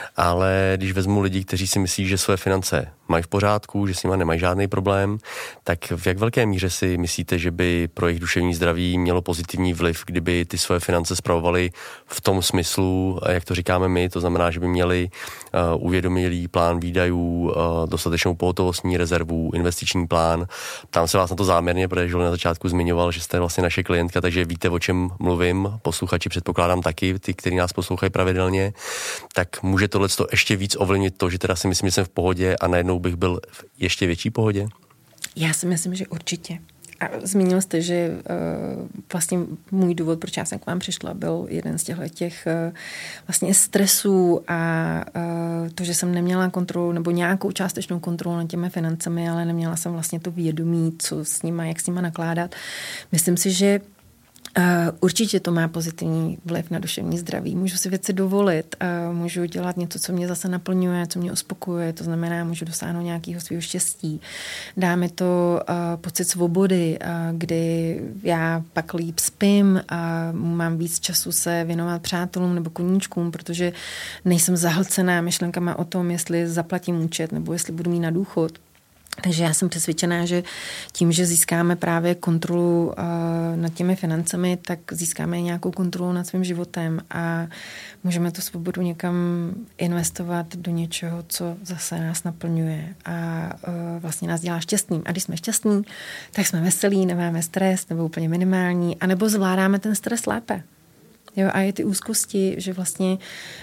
ale když vezmu lidi, kteří si myslí, že své finance mají v pořádku, že s nimi nemají žádný problém, tak v jak velké míře si myslíte, že by pro jejich duševní zdraví mělo pozitivní vliv, kdyby ty své finance spravovali v tom smyslu, jak to říkáme my, to znamená, že by měli uh, uvědomilý plán výdajů, uh, dostatečnou pohotovostní rezervu, investiční plán. Tam se vás na to záměrně, protože Žul na začátku zmiňoval, že jste vlastně naše klientka, takže víte, o čem mluvím. Posluchači předpokládám taky, ty, kteří nás poslouchají pravidelně. Tak může tohle ještě víc ovlivnit to, že teda si myslím, že jsem v pohodě a najednou bych byl v ještě větší pohodě? Já si myslím, že určitě. A zmínil jste, že uh, vlastně můj důvod, proč já jsem k vám přišla, byl jeden z těchto těch uh, vlastně stresů a uh, to, že jsem neměla kontrolu nebo nějakou částečnou kontrolu nad těmi financemi, ale neměla jsem vlastně to vědomí, co s nima, jak s nima nakládat. Myslím si, že Uh, určitě to má pozitivní vliv na duševní zdraví. Můžu si věci dovolit, uh, můžu dělat něco, co mě zase naplňuje, co mě uspokojuje, to znamená, můžu dosáhnout nějakého svého štěstí. Dá mi to uh, pocit svobody, uh, kdy já pak líp spím a mám víc času se věnovat přátelům nebo koníčkům, protože nejsem zahlcená myšlenkama o tom, jestli zaplatím účet nebo jestli budu mít na důchod. Takže já jsem přesvědčená, že tím, že získáme právě kontrolu uh, nad těmi financemi, tak získáme nějakou kontrolu nad svým životem a můžeme tu svobodu někam investovat do něčeho, co zase nás naplňuje a uh, vlastně nás dělá šťastným. A když jsme šťastní, tak jsme veselí, nemáme stres nebo úplně minimální, anebo zvládáme ten stres lépe. Jo, a je ty úzkosti, že vlastně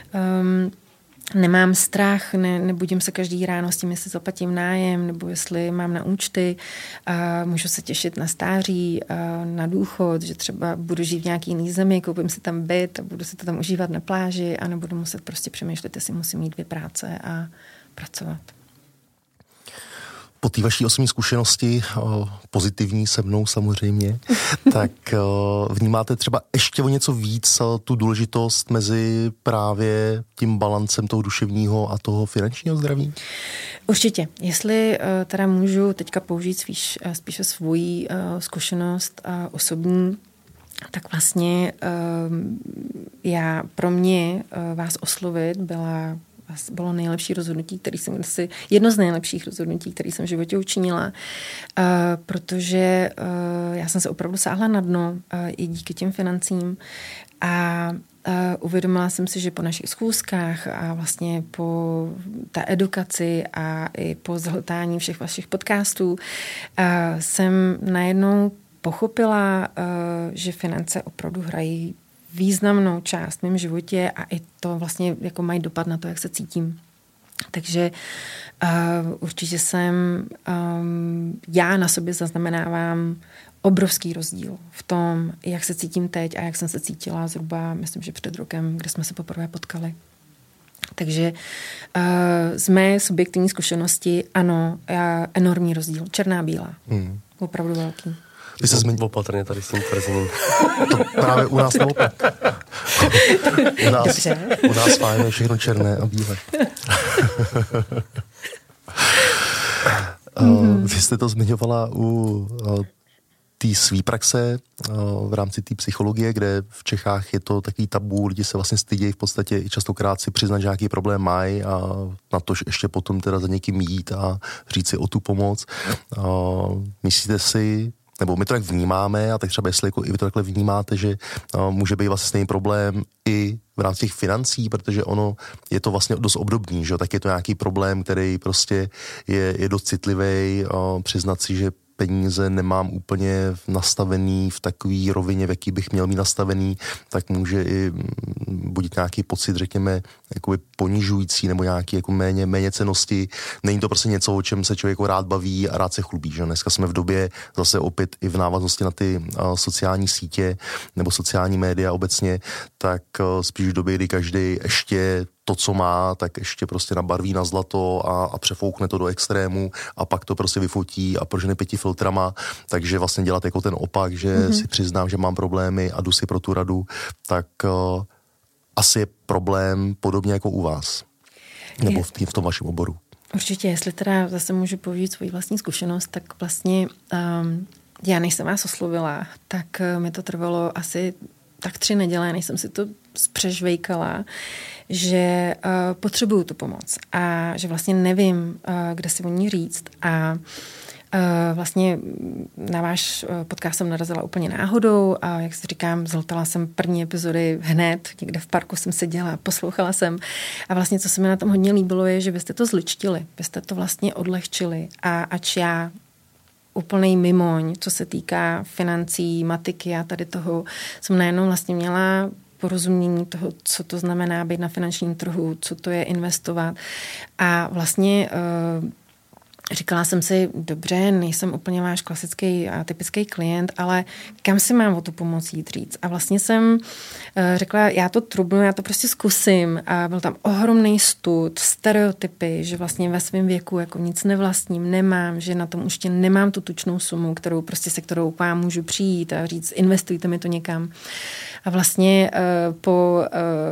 um, nemám strach, ne, nebudím se každý ráno s tím, jestli zaplatím nájem, nebo jestli mám na účty, a můžu se těšit na stáří, na důchod, že třeba budu žít v nějaký jiný zemi, koupím si tam byt a budu se to tam užívat na pláži a nebudu muset prostě přemýšlet, jestli musím mít dvě práce a pracovat. Po té vaší osobní zkušenosti, pozitivní se mnou samozřejmě, tak vnímáte třeba ještě o něco víc tu důležitost mezi právě tím balancem toho duševního a toho finančního zdraví? Určitě. Jestli teda můžu teďka použít spíš, spíše svoji zkušenost osobní, tak vlastně já pro mě vás oslovit byla bylo nejlepší rozhodnutí, který jsem si, jedno z nejlepších rozhodnutí, který jsem v životě učinila, uh, protože uh, já jsem se opravdu sáhla na dno uh, i díky těm financím a uh, uvědomila jsem si, že po našich schůzkách a vlastně po té edukaci a i po zhltání všech vašich podcastů uh, jsem najednou pochopila, uh, že finance opravdu hrají významnou část v mém životě a i to vlastně jako mají dopad na to, jak se cítím. Takže uh, určitě jsem, um, já na sobě zaznamenávám obrovský rozdíl v tom, jak se cítím teď a jak jsem se cítila zhruba, myslím, že před rokem, kde jsme se poprvé potkali. Takže uh, z mé subjektivní zkušenosti, ano, uh, enormní rozdíl. Černá, bílá. Hmm. Opravdu velký. Ty se změní opatrně tady s tím tvrzením. To právě u nás naopak. U nás, u nás fajn je všechno černé a bílé. uh, vy jste to zmiňovala u uh, té svý praxe v rámci té psychologie, kde v Čechách je to takový tabu, lidi se vlastně stydějí v podstatě i častokrát si přiznat, že nějaký problém mají a na to ještě potom teda za někým jít a říct si o tu pomoc. Myslíte si, nebo my to tak vnímáme, a tak třeba jestli jako i vy to takhle vnímáte, že může být vlastně stejný problém i v rámci těch financí, protože ono je to vlastně dost obdobný, že? Tak je to nějaký problém, který prostě je, je dost citlivý, přiznat si, že peníze nemám úplně nastavený v takové rovině, v jaký bych měl mít nastavený, tak může i budit nějaký pocit, řekněme, jakoby ponižující nebo nějaký jako méně, méně cennosti. Není to prostě něco, o čem se člověk jako rád baví a rád se chlubí. Že? Dneska jsme v době zase opět i v návaznosti na ty uh, sociální sítě nebo sociální média obecně, tak uh, spíš v době, kdy každý ještě to, co má, tak ještě prostě nabarví na zlato a, a přefoukne to do extrému a pak to prostě vyfotí a prožene pěti filtrama, takže vlastně dělat jako ten opak, že mm-hmm. si přiznám, že mám problémy a jdu si pro tu radu, tak uh, asi je problém podobně jako u vás. Nebo v, tý, v tom vašem oboru. Určitě, jestli teda zase můžu použít svoji vlastní zkušenost, tak vlastně um, já než jsem vás oslovila, tak uh, mi to trvalo asi tak tři neděle, než jsem si to zpřežvejkala, že uh, potřebuju tu pomoc a že vlastně nevím, uh, kde si o ní říct a Uh, vlastně na váš podcast jsem narazila úplně náhodou a jak si říkám, zhltala jsem první epizody hned, někde v parku jsem seděla, poslouchala jsem a vlastně co se mi na tom hodně líbilo je, že byste to zličtili, byste to vlastně odlehčili a ač já úplnej mimoň, co se týká financí, matiky a tady toho, jsem najednou vlastně měla porozumění toho, co to znamená být na finančním trhu, co to je investovat a vlastně uh, říkala jsem si, dobře, nejsem úplně váš klasický a typický klient, ale kam si mám o tu pomoc jít říct? A vlastně jsem řekla, já to trubnu, já to prostě zkusím. A byl tam ohromný stud, stereotypy, že vlastně ve svém věku jako nic nevlastním, nemám, že na tom už tě nemám tu tučnou sumu, kterou prostě se kterou k vám můžu přijít a říct, investujte mi to někam. A vlastně uh, po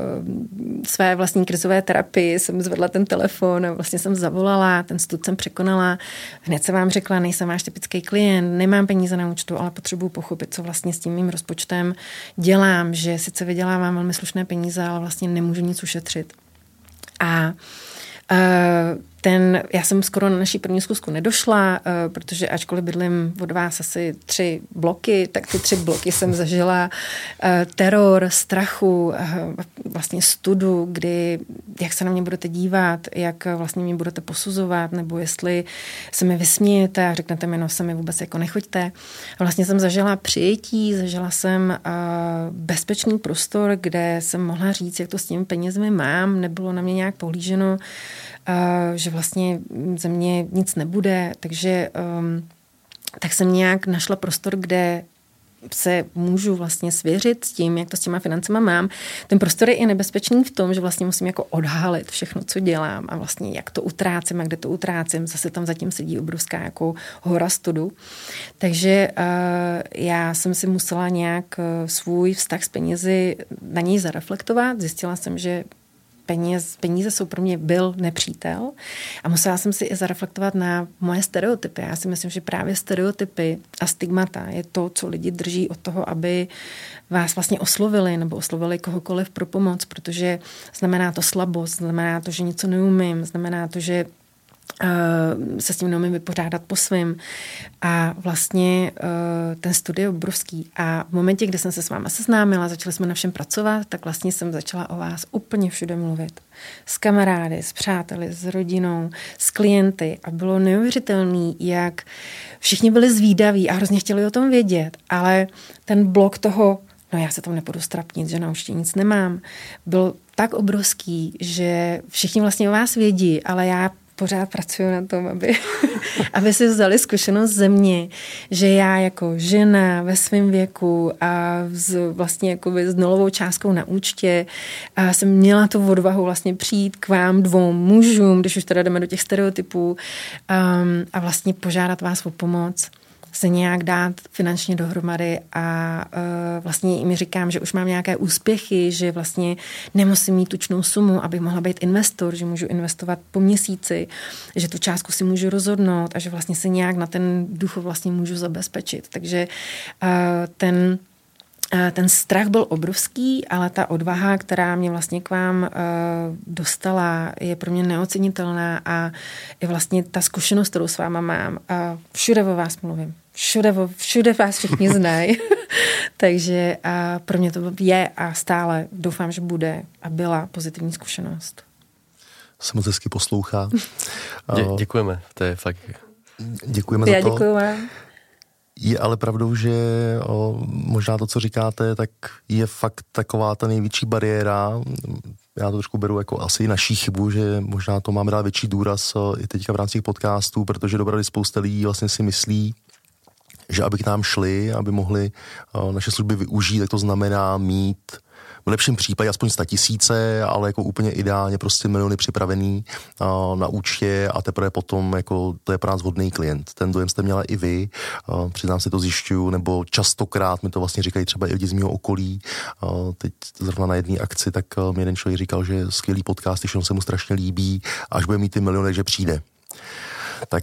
uh, své vlastní krizové terapii jsem zvedla ten telefon a vlastně jsem zavolala, ten stud jsem překonala. Hned jsem vám řekla, nejsem váš typický klient, nemám peníze na účtu, ale potřebuji pochopit, co vlastně s tím mým rozpočtem dělám, že sice vydělávám velmi slušné peníze, ale vlastně nemůžu nic ušetřit. A uh, ten, já jsem skoro na naší první zkusku nedošla, uh, protože ačkoliv bydlím od vás asi tři bloky, tak ty tři bloky jsem zažila uh, teror, strachu, uh, vlastně studu, kdy jak se na mě budete dívat, jak vlastně mě budete posuzovat, nebo jestli se mi vysmějete a řeknete mi, no se mi vůbec jako nechoďte. A vlastně jsem zažila přijetí, zažila jsem uh, bezpečný prostor, kde jsem mohla říct, jak to s těmi penězmi mám, nebylo na mě nějak pohlíženo, Uh, že vlastně ze mě nic nebude, takže um, tak jsem nějak našla prostor, kde se můžu vlastně svěřit s tím, jak to s těma financema mám. Ten prostor je i nebezpečný v tom, že vlastně musím jako odhalit všechno, co dělám a vlastně jak to utrácím a kde to utrácím. Zase tam zatím sedí obrovská jako hora studu. Takže uh, já jsem si musela nějak uh, svůj vztah s penězi na něj zareflektovat. Zjistila jsem, že Peníze, peníze jsou pro mě byl nepřítel a musela jsem si i zareflektovat na moje stereotypy. Já si myslím, že právě stereotypy a stigmata je to, co lidi drží od toho, aby vás vlastně oslovili nebo oslovili kohokoliv pro pomoc, protože znamená to slabost, znamená to, že něco neumím, znamená to, že Uh, se s tím neumím vypořádat po svým. A vlastně uh, ten stud je obrovský. A v momentě, kdy jsem se s váma seznámila, začali jsme na všem pracovat, tak vlastně jsem začala o vás úplně všude mluvit. S kamarády, s přáteli, s rodinou, s klienty. A bylo neuvěřitelné, jak všichni byli zvídaví a hrozně chtěli o tom vědět. Ale ten blok toho no já se tam nepůjdu strapnit, že na účtě nic nemám, byl tak obrovský, že všichni vlastně o vás vědí, ale já pořád pracuju na tom, aby, aby si vzali zkušenost ze mě, že já jako žena ve svém věku a z, vlastně jakoby s nulovou částkou na účtě a jsem měla tu odvahu vlastně přijít k vám dvou mužům, když už teda jdeme do těch stereotypů um, a vlastně požádat vás o pomoc, se nějak dát finančně dohromady a uh, vlastně mi říkám, že už mám nějaké úspěchy, že vlastně nemusím mít tučnou sumu, abych mohla být investor, že můžu investovat po měsíci, že tu částku si můžu rozhodnout a že vlastně se nějak na ten důchod vlastně můžu zabezpečit. Takže uh, ten Ten strach byl obrovský, ale ta odvaha, která mě vlastně k vám uh, dostala, je pro mě neocenitelná a je vlastně ta zkušenost, kterou s váma mám. Uh, všude o vás mluvím. Všude, všude vás všichni znají. Takže uh, pro mě to je a stále doufám, že bude a byla pozitivní zkušenost. Se moc hezky poslouchá. Dě- děkujeme, to je fakt... Děkujeme Já za to. děkuju vám. Je ale pravdou, že o, možná to, co říkáte, tak je fakt taková ta největší bariéra. Já to trošku beru jako asi naší chybu, že možná to máme dát větší důraz o, i teďka v rámci těch podcastů, protože dopravdy spousta lidí vlastně si myslí, že aby k nám šli, aby mohli o, naše služby využít, tak to znamená mít v lepším případě aspoň sta tisíce, ale jako úplně ideálně prostě miliony připravený uh, na účtě a teprve potom jako to je pro nás vhodný klient. Ten dojem jste měla i vy, uh, přiznám si to zjišťuju, nebo častokrát mi to vlastně říkají třeba i lidi z mého okolí. Uh, teď zrovna na jedné akci, tak uh, mi jeden člověk říkal, že skvělý podcast, všechno se mu strašně líbí, až bude mít ty miliony, že přijde. Tak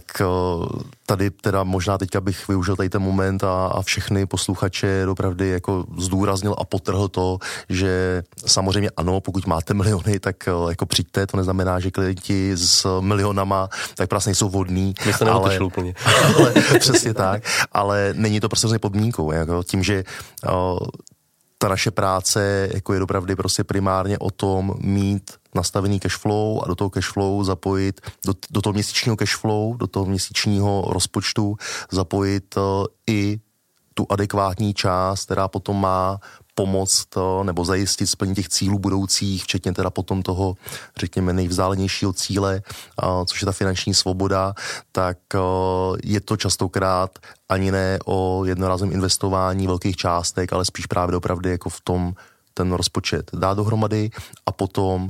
tady teda možná teďka bych využil tady ten moment a, a všechny posluchače dopravdy jako zdůraznil a potrhl to, že samozřejmě ano, pokud máte miliony, tak jako přijďte, to neznamená, že klienti s milionama tak prostě nejsou vhodní. My se ale, úplně. ale přesně tak, ale není to prostě podmínkou, jako tím, že o, ta naše práce jako je dopravdy prostě primárně o tom mít nastavený cashflow a do toho cashflow zapojit, do, do toho měsíčního cashflow, do toho měsíčního rozpočtu zapojit uh, i tu adekvátní část, která potom má pomoct to, nebo zajistit splnění těch cílů budoucích, včetně teda potom toho, řekněme, nejvzdálenějšího cíle, uh, což je ta finanční svoboda, tak uh, je to častokrát ani ne o jednorázovém investování velkých částek, ale spíš právě dopravdy jako v tom ten rozpočet dá dohromady a potom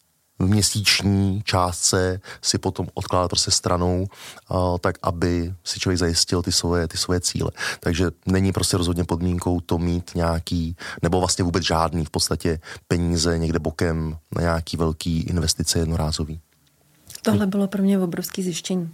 v měsíční částce si potom odkládat prostě stranou, uh, tak aby si člověk zajistil ty svoje, ty svoje cíle. Takže není prostě rozhodně podmínkou to mít nějaký, nebo vlastně vůbec žádný v podstatě peníze někde bokem na nějaký velký investice jednorázový. Tohle bylo pro mě obrovský zjištění.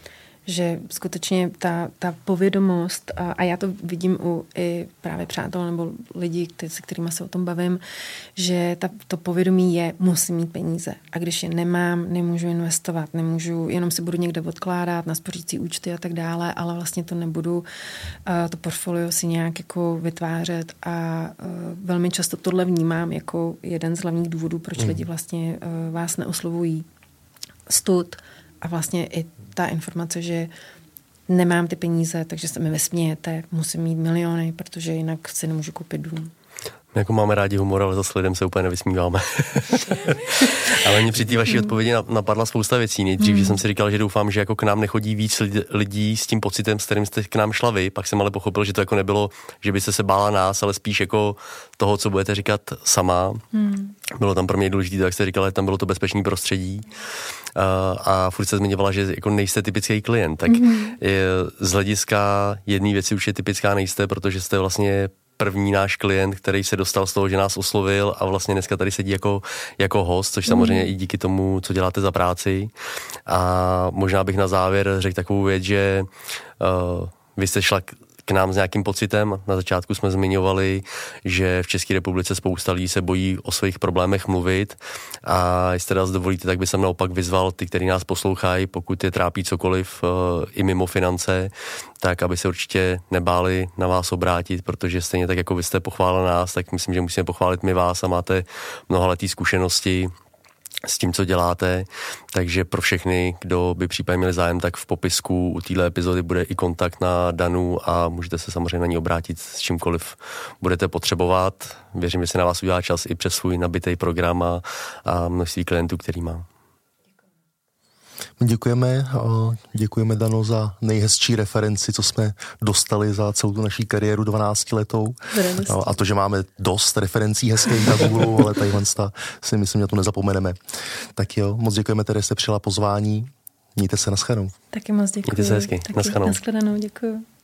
Že skutečně ta, ta povědomost, a, a já to vidím u i právě přátel nebo lidí, který, se kterými se o tom bavím, že ta, to povědomí je, musím mít peníze. A když je nemám, nemůžu investovat, nemůžu, jenom si budu někde odkládat na spořící účty a tak dále, ale vlastně to nebudu, uh, to portfolio si nějak jako vytvářet a uh, velmi často tohle vnímám jako jeden z hlavních důvodů, proč mm. lidi vlastně uh, vás neoslovují. Stud a vlastně i ta informace, že nemám ty peníze, takže se mi vysmějete, musím mít miliony, protože jinak si nemůžu koupit dům. My jako máme rádi humor, ale zase lidem se úplně nevysmíváme. Ale mě při té vaší odpovědi napadla spousta věcí. Nejdřív, hmm. že jsem si říkal, že doufám, že jako k nám nechodí víc lidí s tím pocitem, s kterým jste k nám šla vy. Pak jsem ale pochopil, že to jako nebylo, že byste se bála nás, ale spíš jako toho, co budete říkat sama. Hmm. Bylo tam pro mě důležité, jak jste říkala, že tam bylo to bezpečné prostředí. Uh, a furt se zmiňovala, že jako nejste typický klient. Tak hmm. je, z hlediska jedné věci už je typická nejste, protože jste vlastně první náš klient, který se dostal z toho, že nás oslovil a vlastně dneska tady sedí jako, jako host, což samozřejmě mm. i díky tomu, co děláte za práci. A možná bych na závěr řekl takovou věc, že uh, vy jste šla k, k nám s nějakým pocitem. Na začátku jsme zmiňovali, že v České republice spousta lidí se bojí o svých problémech mluvit a jestli teda dovolíte, tak by jsem naopak vyzval ty, kteří nás poslouchají, pokud je trápí cokoliv uh, i mimo finance, tak aby se určitě nebáli na vás obrátit, protože stejně tak, jako vy jste pochválili nás, tak myslím, že musíme pochválit my vás a máte mnohaletý zkušenosti s tím, co děláte, takže pro všechny, kdo by případně měli zájem, tak v popisku u téhle epizody bude i kontakt na Danu a můžete se samozřejmě na ní obrátit s čímkoliv budete potřebovat. Věřím, že si na vás udělá čas i přes svůj nabitý program a, a množství klientů, který má. Děkujeme, děkujeme Dano za nejhezčí referenci, co jsme dostali za celou tu naší kariéru dvanáctiletou. A to, že máme dost referencí hezkých na Google, ale tadyhle si myslím, že to nezapomeneme. Tak jo, moc děkujeme, že jste přijala pozvání. Mějte se, naschledanou. Taky moc děkuji. Mějte se hezky, naschledanou. Naschledanou, děkuji.